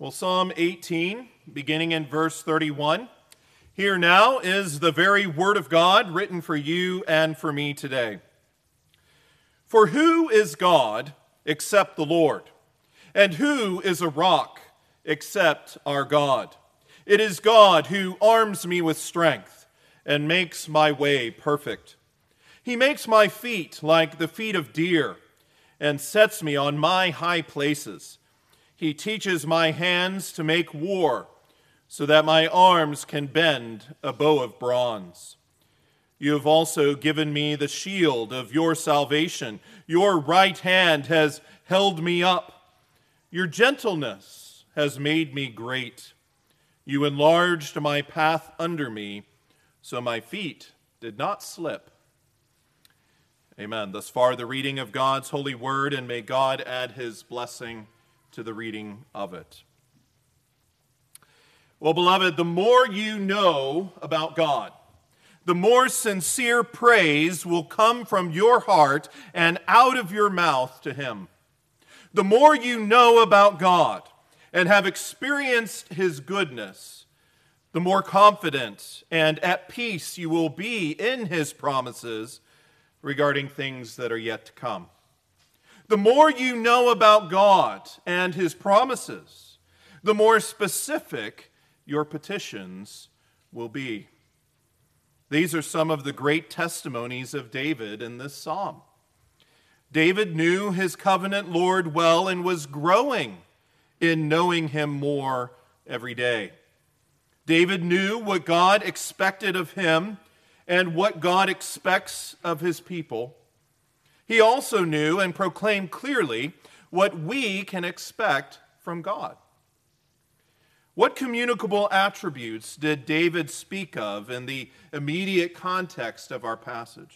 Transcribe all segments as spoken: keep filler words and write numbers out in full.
Well, Psalm eighteen, beginning in verse thirty-one. Here now is the very word of God written for you and for me today. For who is God except the Lord? And who is a rock except our God? It is God who arms me with strength and makes my way perfect. He makes my feet like the feet of deer and sets me on my high places. He teaches my hands to make war so that my arms can bend a bow of bronze. You have also given me the shield of your salvation. Your right hand has held me up. Your gentleness has made me great. You enlarged my path under me, so my feet did not slip. Amen. Thus far, the reading of God's holy word, and may God add his blessing to the reading of it. Well, beloved, the more you know about God, the more sincere praise will come from your heart and out of your mouth to him. The more you know about God and have experienced his goodness, the more confident and at peace you will be in his promises regarding things that are yet to come. The more you know about God and his promises, the more specific your petitions will be. These are some of the great testimonies of David in this psalm. David knew his covenant Lord well and was growing in knowing him more every day. David knew what God expected of him and what God expects of his people. He also knew and proclaimed clearly what we can expect from God. What communicable attributes did David speak of in the immediate context of our passage?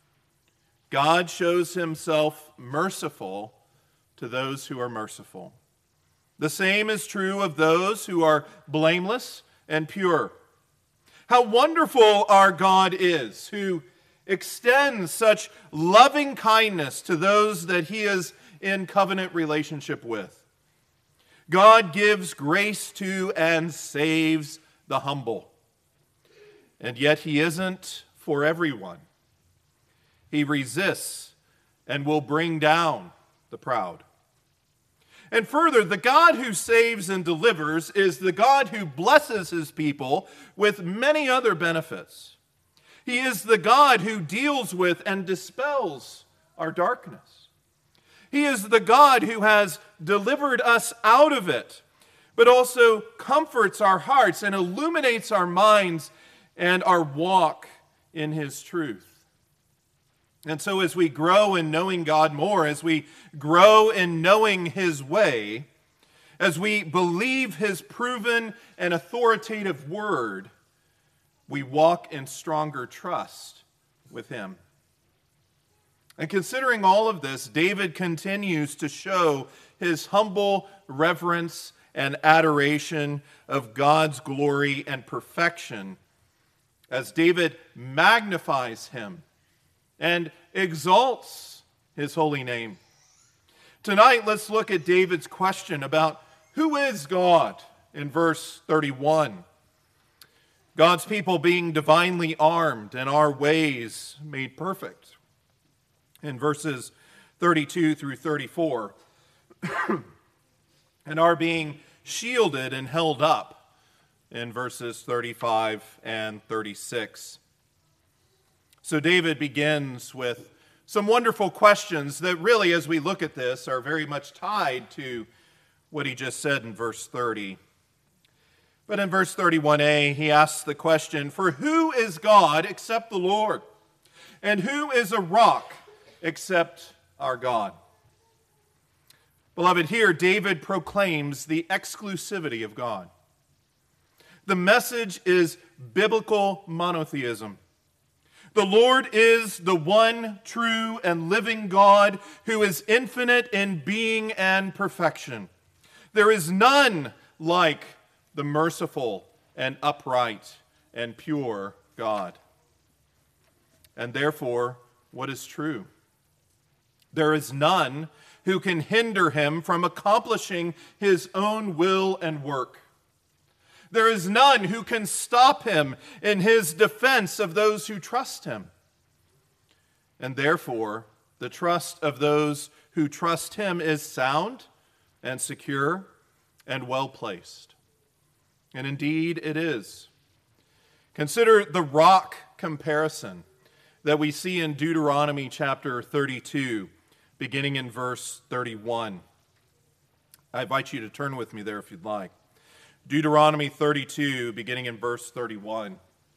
God shows himself merciful to those who are merciful. The same is true of those who are blameless and pure. How wonderful our God is, who extends such loving kindness to those that he is in covenant relationship with. God gives grace to and saves the humble. And yet he isn't for everyone. He resists and will bring down the proud. And further, the God who saves and delivers is the God who blesses his people with many other benefits. He is the God who deals with and dispels our darkness. He is the God who has delivered us out of it, but also comforts our hearts and illuminates our minds and our walk in his truth. And so as we grow in knowing God more, as we grow in knowing his way, as we believe his proven and authoritative word, we walk in stronger trust with him. And considering all of this, David continues to show his humble reverence and adoration of God's glory and perfection as David magnifies him and exalts his holy name. Tonight, let's look at David's question about who is God in verse thirty-one. God's people being divinely armed and our ways made perfect. In verses thirty-two through thirty-four, and are being shielded and held up in verses thirty-five and thirty-six. So David begins with some wonderful questions that really, as we look at this, are very much tied to what he just said in verse thirty. But in verse thirty-one a, he asks the question, "For who is God except the Lord? And who is a rock except our God?" Beloved, here David proclaims the exclusivity of God. The message is biblical monotheism. The Lord is the one true and living God who is infinite in being and perfection. There is none like the merciful and upright and pure God. And therefore, what is true? There is none who can hinder him from accomplishing his own will and work. There is none who can stop him in his defense of those who trust him. And therefore, the trust of those who trust him is sound and secure and well placed. And indeed it is. Consider the rock comparison that we see in Deuteronomy chapter thirty-two, beginning in verse thirty-one. I invite you to turn with me there if you'd like. Deuteronomy thirty-two, beginning in verse thirty-one.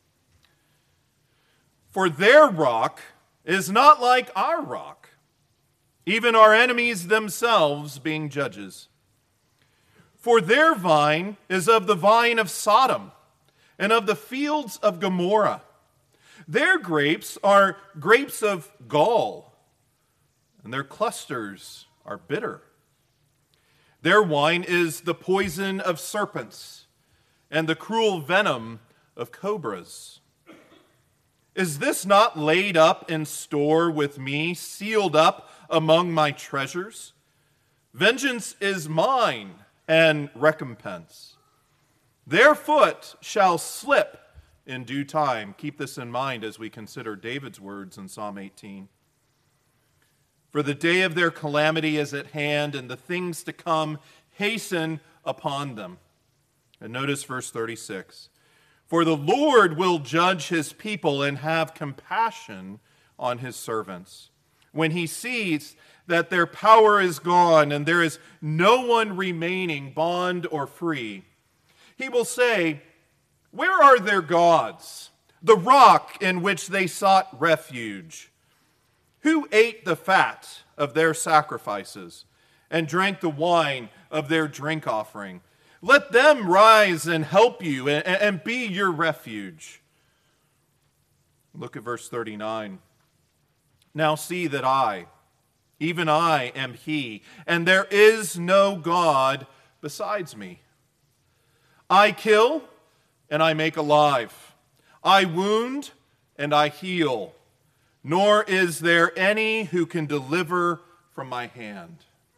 For their rock is not like our rock, even our enemies themselves being judges. For their vine is of the vine of Sodom and of the fields of Gomorrah. Their grapes are grapes of gall, and their clusters are bitter. Their wine is the poison of serpents and the cruel venom of cobras. Is this not laid up in store with me, sealed up among my treasures? Vengeance is mine, and recompense. Their foot shall slip in due time. Keep this in mind as we consider David's words in Psalm eighteen. For the day of their calamity is at hand, and the things to come hasten upon them. And notice verse thirty-six. For the Lord will judge his people and have compassion on his servants, when he sees that their power is gone and there is no one remaining, bond or free. He will say, where are their gods, the rock in which they sought refuge? Who ate the fat of their sacrifices and drank the wine of their drink offering? Let them rise and help you and, and be your refuge. Look at verse thirty-nine. Now see that I, even I am he, and there is no God besides me. I kill and I make alive. I wound and I heal. Nor is there any who can deliver from my hand.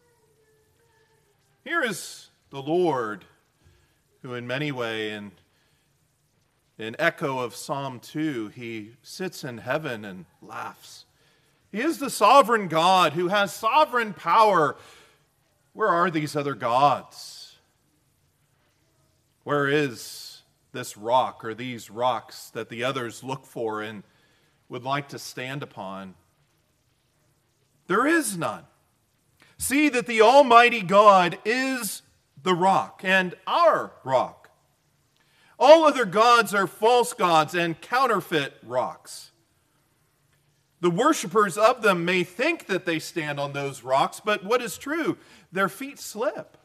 Here is the Lord, who in many ways, in, in echo of Psalm two, he sits in heaven and laughs. He is the sovereign God who has sovereign power. Where are these other gods? Where is this rock or these rocks that the others look for and would like to stand upon? There is none. See that the Almighty God is the rock and our rock. All other gods are false gods and counterfeit rocks. The worshipers of them may think that they stand on those rocks, but what is true? Their feet slip.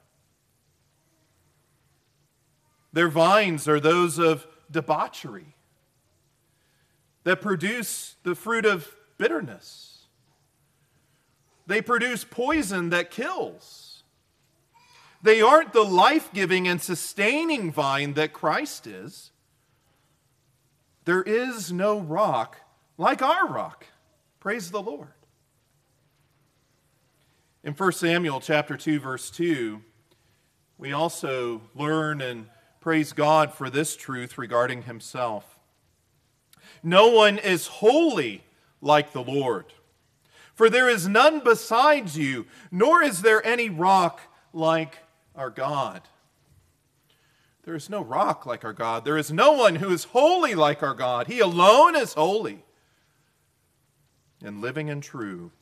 Their vines are those of debauchery that produce the fruit of bitterness. They produce poison that kills. They aren't the life-giving and sustaining vine that Christ is. There is no rock like our rock. Praise the Lord. In First Samuel chapter two, verse two, we also learn and praise God for this truth regarding himself. No one is holy like the Lord, for there is none besides you, nor is there any rock like our God. There is no rock like our God. There is no one who is holy like our God. He alone is holy and living and true.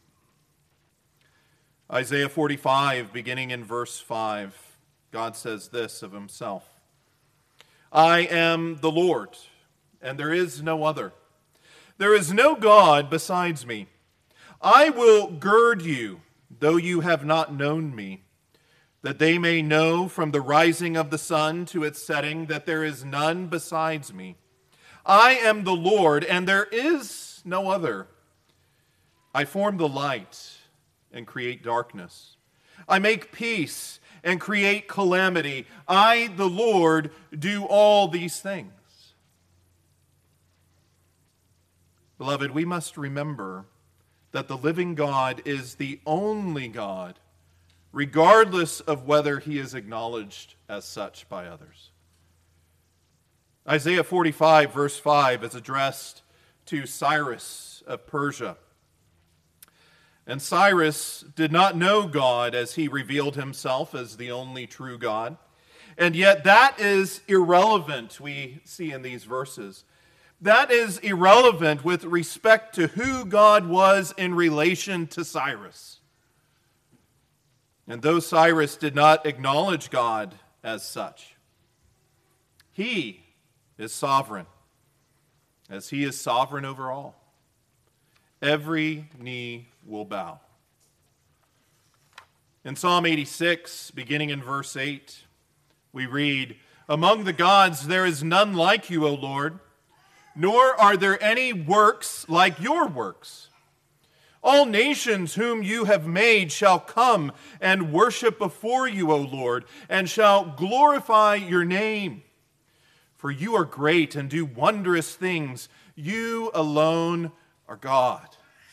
Isaiah forty-five, beginning in verse five, God says this of himself. I am the Lord, and there is no other. There is no God besides me. I will gird you, though you have not known me, that they may know from the rising of the sun to its setting that there is none besides me. I am the Lord, and there is no other. I form the light and create darkness. I make peace and create calamity. I, the Lord, do all these things. Beloved, we must remember that the living God is the only God regardless of whether he is acknowledged as such by others. Isaiah forty-five, verse five, is addressed to Cyrus of Persia. And Cyrus did not know God as he revealed himself as the only true God. And yet that is irrelevant, we see in these verses. That is irrelevant with respect to who God was in relation to Cyrus. And though Cyrus did not acknowledge God as such, he is sovereign, as he is sovereign over all. Every knee will bow. In Psalm eighty-six, beginning in verse eight, we read, "Among the gods there is none like you, O Lord, nor are there any works like your works. All nations whom you have made shall come and worship before you, O Lord, and shall glorify your name. For you are great and do wondrous things. You alone are God."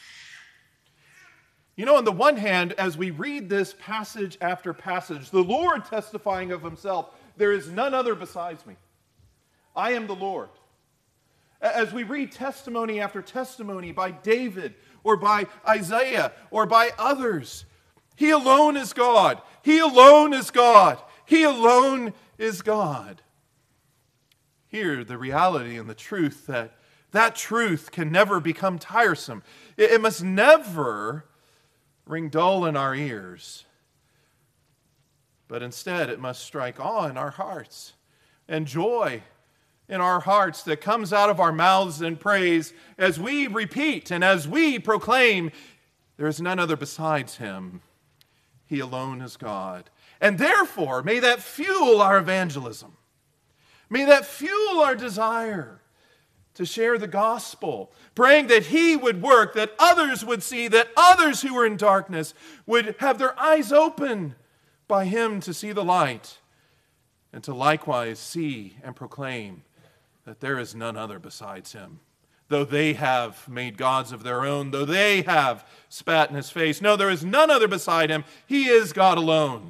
You know, on the one hand, as we read this passage after passage, the Lord testifying of himself, "There is none other besides me. I am the Lord." As we read testimony after testimony by David or by Isaiah or by others, he alone is God. He alone is God. He alone is God. Here, the reality and the truth that that truth can never become tiresome. It, it must never ring dull in our ears, but instead it must strike awe in our hearts and joy in our hearts that comes out of our mouths in praise as we repeat and as we proclaim, there is none other besides him. He alone is God. And therefore, may that fuel our evangelism. May that fuel our desire to share the gospel, praying that he would work, that others would see, that others who are in darkness would have their eyes open by him to see the light, and to likewise see and proclaim that there is none other besides him. Though they have made gods of their own, though they have spat in his face, no, there is none other beside him. He is God alone.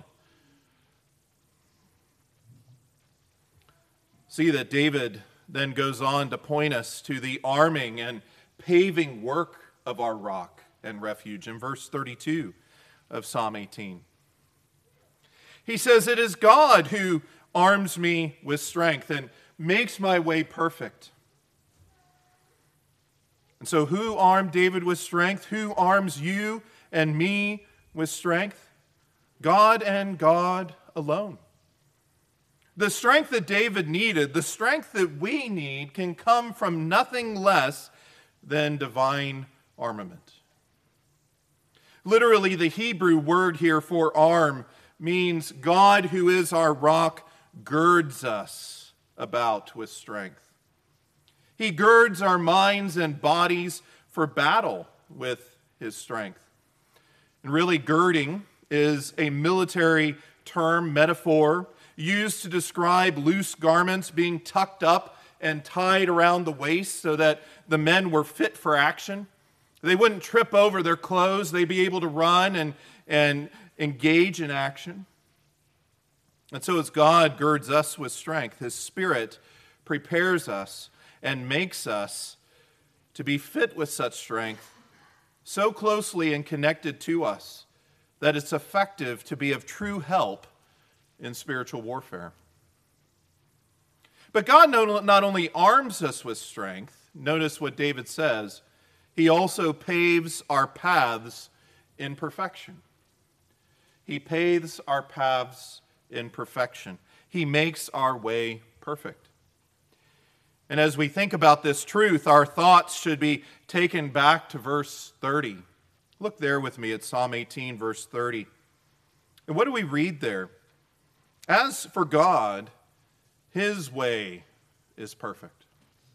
See that David then goes on to point us to the arming and paving work of our rock and refuge in verse thirty-two of Psalm eighteen. He says, "It is God who arms me with strength and makes my way perfect." And so who armed David with strength? Who arms you and me with strength? God and God alone. The strength that David needed, the strength that we need, can come from nothing less than divine armament. Literally, the Hebrew word here for arm means God, who is our rock, girds us about with strength. He girds our minds and bodies for battle with his strength. And really, girding is a military term, metaphor, used to describe loose garments being tucked up and tied around the waist so that the men were fit for action. They wouldn't trip over their clothes. They'd be able to run and, and engage in action. And so as God girds us with strength, his Spirit prepares us and makes us to be fit with such strength, so closely and connected to us that it's effective to be of true help in spiritual warfare. But God not only arms us with strength, notice what David says, he also paves our paths in perfection. He paves our paths in perfection. He makes our way perfect. And as we think about this truth, our thoughts should be taken back to verse thirty. Look there with me at Psalm eighteen, verse thirty. And what do we read there? As for God, his way is perfect.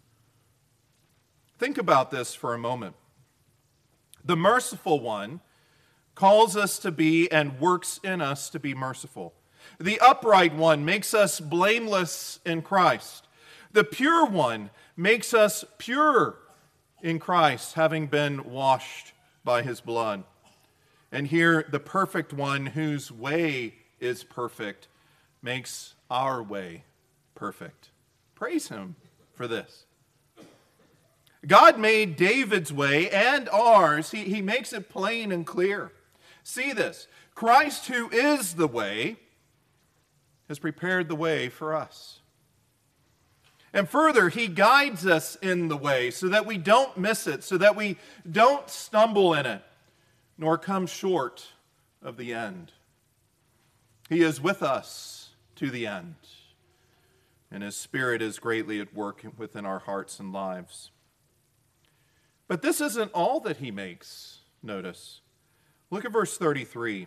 Think about this for a moment. The merciful one calls us to be and works in us to be merciful. The upright one makes us blameless in Christ. The pure one makes us pure in Christ, having been washed by his blood. And here, the perfect one whose way is perfect makes our way perfect. Praise him for this. God made David's way and ours. He, he makes it plain and clear. See this. Christ, who is the way, has prepared the way for us. And further, he guides us in the way so that we don't miss it, so that we don't stumble in it, nor come short of the end. He is with us to the end, and his Spirit is greatly at work within our hearts and lives. But this isn't all that he makes, notice. Look at verse thirty-three.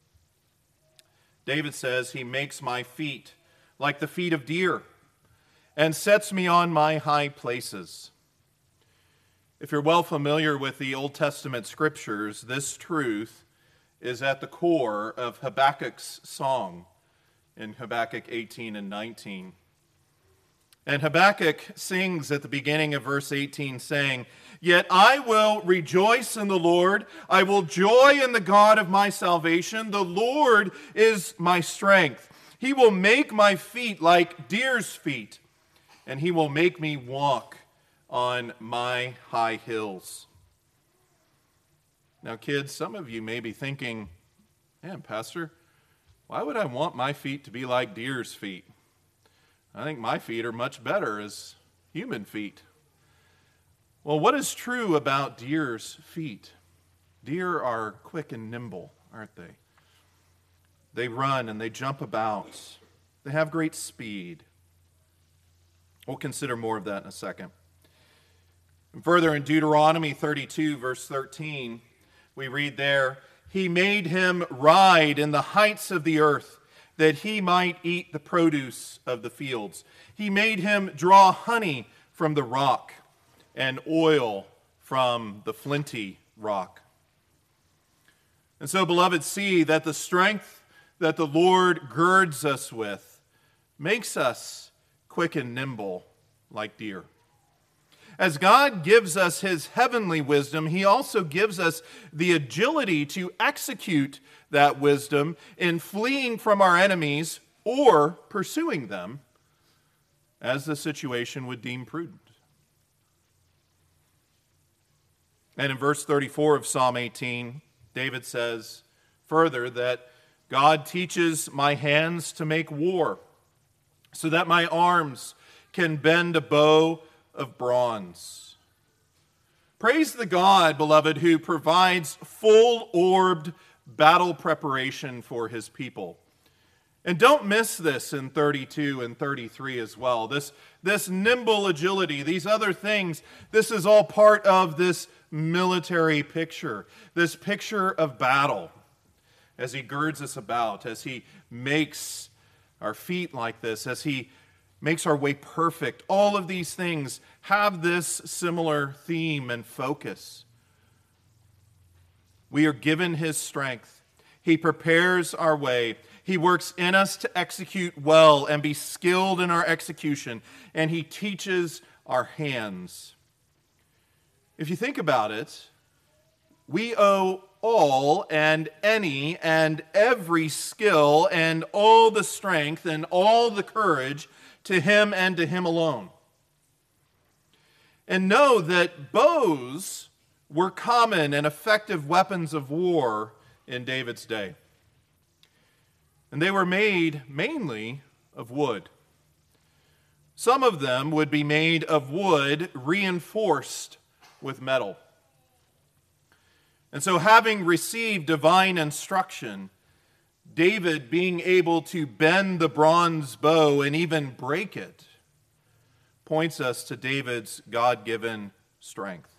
David says, he makes my feet like the feet of deer and sets me on my high places. If you're well familiar with the Old Testament scriptures, this truth is at the core of Habakkuk's song in Habakkuk eighteen and nineteen. And Habakkuk sings at the beginning of verse eighteen, saying, "Yet I will rejoice in the Lord. I will joy in the God of my salvation. The Lord is my strength. He will make my feet like deer's feet, and he will make me walk on my high hills." Now, kids, some of you may be thinking, man, Pastor, why would I want my feet to be like deer's feet? I think my feet are much better as human feet. Well, what is true about deer's feet? Deer are quick and nimble, aren't they? They run and they jump about. They have great speed. We'll consider more of that in a second. And further, in Deuteronomy thirty-two, verse thirteen, we read there, "He made him ride in the heights of the earth, that he might eat the produce of the fields. He made him draw honey from the rock and oil from the flinty rock." And so, beloved, see that the strength that the Lord girds us with makes us quick and nimble like deer. As God gives us his heavenly wisdom, he also gives us the agility to execute that wisdom in fleeing from our enemies or pursuing them as the situation would deem prudent. And in verse thirty-four of Psalm eighteen, David says further that God teaches my hands to make war, so that my arms can bend a bow of bronze. Praise the God, beloved, who provides full-orbed battle preparation for his people. And don't miss this in thirty-two and thirty-three as well. This, this nimble agility, these other things, this is all part of this military picture, this picture of battle as he girds us about, as he makes our feet like this, as he makes our way perfect. All of these things have this similar theme and focus. We are given his strength. He prepares our way. He works in us to execute well and be skilled in our execution. And he teaches our hands. If you think about it, we owe all and any and every skill and all the strength and all the courage to him and to him alone. And know that bows were common and effective weapons of war in David's day. And they were made mainly of wood. Some of them would be made of wood reinforced with metal. And so, having received divine instruction, David being able to bend the bronze bow and even break it points us to David's God-given strength.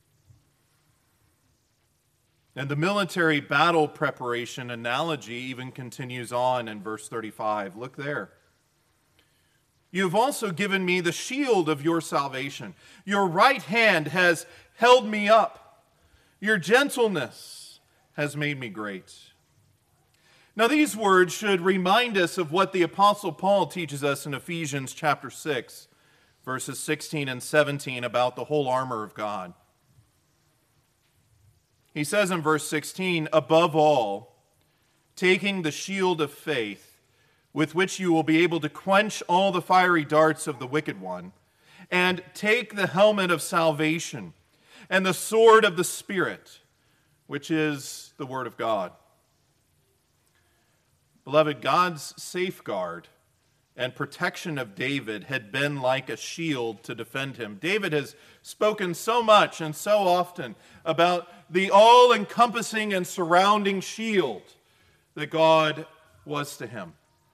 And the military battle preparation analogy even continues on in verse thirty-five. Look there. "You have also given me the shield of your salvation. Your right hand has held me up. Your gentleness has made me great." Now, these words should remind us of what the Apostle Paul teaches us in Ephesians chapter six, verses sixteen and seventeen about the whole armor of God. He says in verse sixteen, above all, taking the shield of faith, with which you will be able to quench all the fiery darts of the wicked one, and take the helmet of salvation and the sword of the Spirit, which is the Word of God. Beloved, God's safeguard and protection of David had been like a shield to defend him. David has spoken so much and so often about the all-encompassing and surrounding shield that God was to him.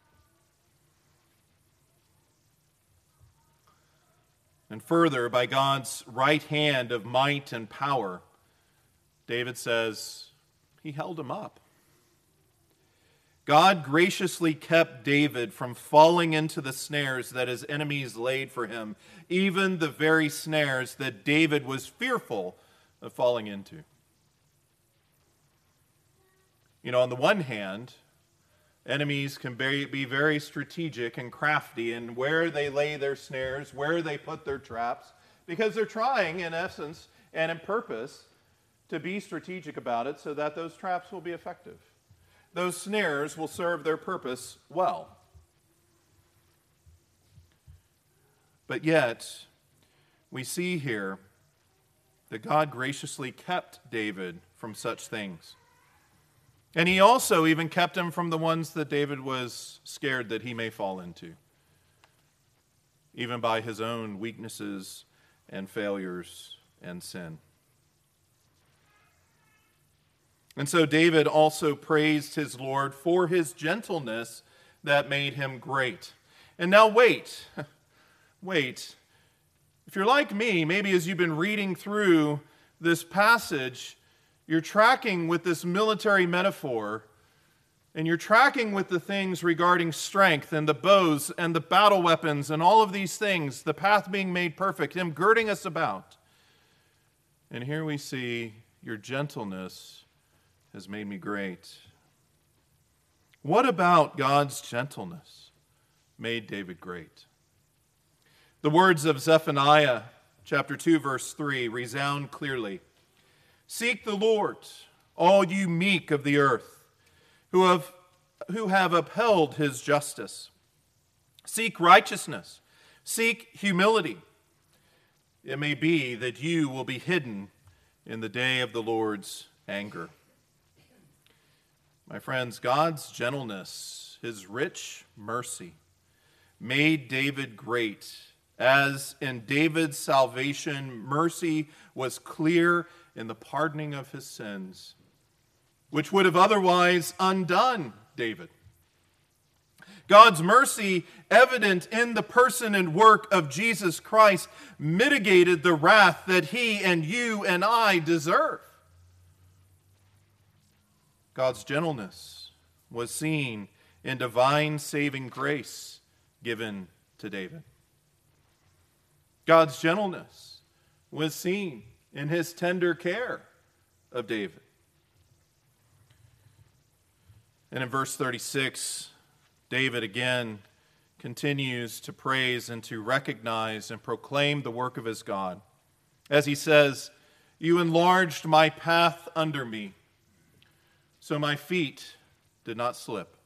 And further, by God's right hand of might and power, David says, he held him up. God graciously kept David from falling into the snares that his enemies laid for him, even the very snares that David was fearful of falling into. You know, on the one hand, enemies can be very strategic and crafty in where they lay their snares, where they put their traps, because they're trying, in essence and in purpose, to be strategic about it so that those traps will be effective. Those snares will serve their purpose well. But yet, we see here that God graciously kept David from such things. And he also even kept him from the ones that David was scared that he may fall into, even by his own weaknesses and failures and sin. And so David also praised his Lord for his gentleness that made him great. And now wait, wait. If you're like me, maybe as you've been reading through this passage, you're tracking with this military metaphor, and you're tracking with the things regarding strength and the bows and the battle weapons and all of these things, the path being made perfect, him girding us about. And here we see your gentleness has made me great. What about God's gentleness made David great? The words of Zephaniah chapter two, verse three resound clearly. Seek the Lord, all you meek of the earth, who have, who have upheld his justice. Seek righteousness. Seek humility. It may be that you will be hidden in the day of the Lord's anger. My friends, God's gentleness, his rich mercy, made David great, as in David's salvation, mercy was clear in the pardoning of his sins, which would have otherwise undone David. God's mercy, evident in the person and work of Jesus Christ, mitigated the wrath that he and you and I deserve. God's gentleness was seen in divine saving grace given to David. God's gentleness was seen in his tender care of David. And in verse thirty-six, David again continues to praise and to recognize and proclaim the work of his God. As he says, "You enlarged my path under me, so my feet did not slip."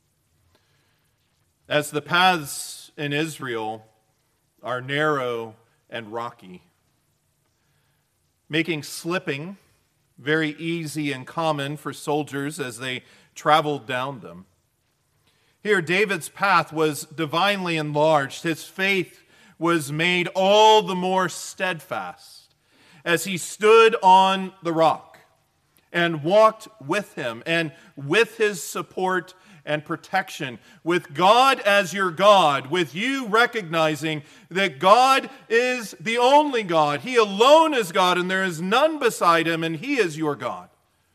As the paths in Israel are narrow and rocky, making slipping very easy and common for soldiers as they traveled down them. Here, David's path was divinely enlarged. His faith was made all the more steadfast as he stood on the rock and walked with him and with his support and protection, with God as your God, with you recognizing that God is the only God. He alone is God, and there is none beside him, and he is your God.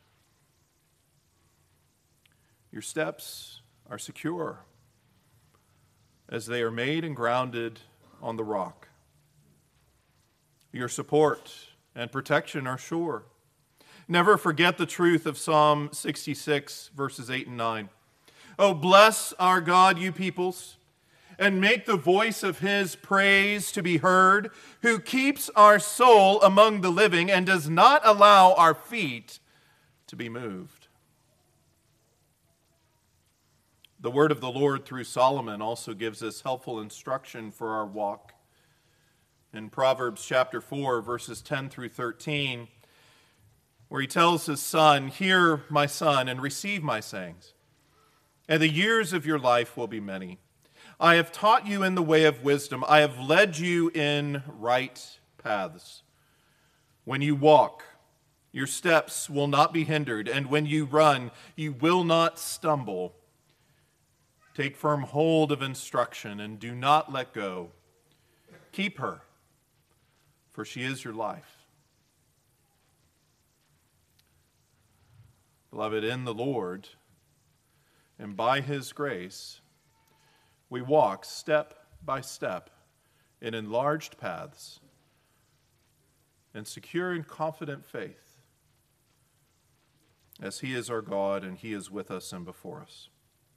Your steps are secure as they are made and grounded on the rock. Your support and protection are sure. Never forget the truth of Psalm sixty-six, verses eight and nine. Oh, bless our God, you peoples, and make the voice of his praise to be heard, who keeps our soul among the living and does not allow our feet to be moved. The word of the Lord through Solomon also gives us helpful instruction for our walk. In Proverbs chapter four, verses ten through thirteen, where he tells his son, "Hear, my son, and receive my sayings, and the years of your life will be many. I have taught you in the way of wisdom. I have led you in right paths. When you walk, your steps will not be hindered, and when you run, you will not stumble. Take firm hold of instruction and do not let go. Keep her, for she is your life." Beloved, in the Lord and by his grace, we walk step by step in enlarged paths and secure and confident faith, as he is our God and he is with us and before us.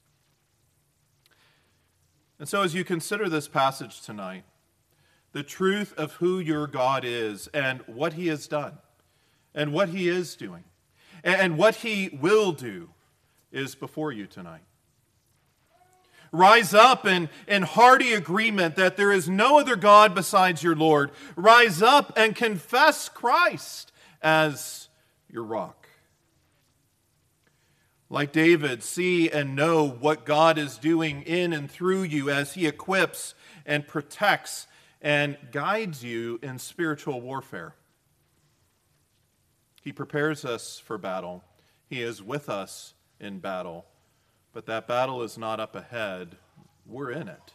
And so as you consider this passage tonight, the truth of who your God is and what he has done and what he is doing and what he will do is before you tonight. Rise up in, in hearty agreement that there is no other God besides your Lord. Rise up and confess Christ as your rock. Like David, see and know what God is doing in and through you as he equips and protects and guides you in spiritual warfare. He prepares us for battle. He is with us in battle. But that battle is not up ahead. We're in it.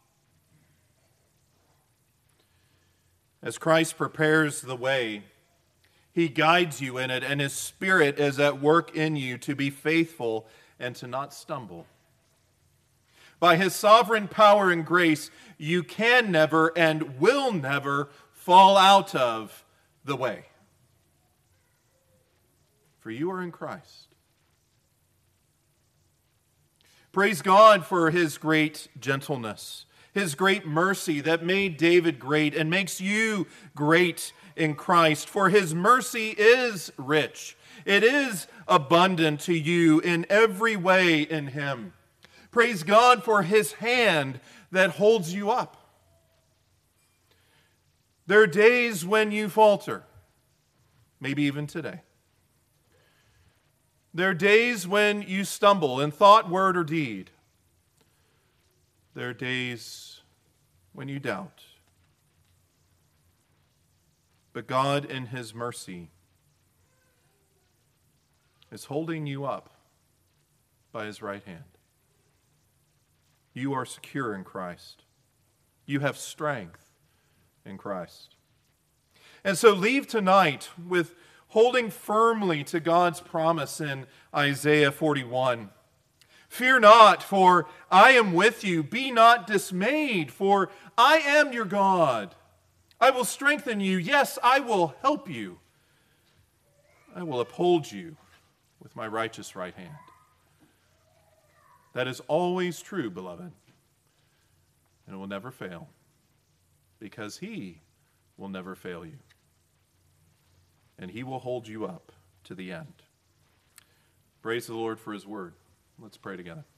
As Christ prepares the way, he guides you in it, and his Spirit is at work in you to be faithful and to not stumble. By his sovereign power and grace, you can never and will never fall out of the way. For you are in Christ. Praise God for his great gentleness, his great mercy that made David great and makes you great in Christ. For his mercy is rich. It is abundant to you in every way in him. Praise God for his hand that holds you up. There are days when you falter, maybe even today. There are days when you stumble in thought, word, or deed. There are days when you doubt. But God, in his mercy, is holding you up by his right hand. You are secure in Christ. You have strength in Christ. And so leave tonight with holding firmly to God's promise in Isaiah forty-one. Fear not, for I am with you. Be not dismayed, for I am your God. I will strengthen you. Yes, I will help you. I will uphold you with my righteous right hand. That is always true, beloved, and it will never fail, because he will never fail you. And he will hold you up to the end. Praise the Lord for his word. Let's pray together.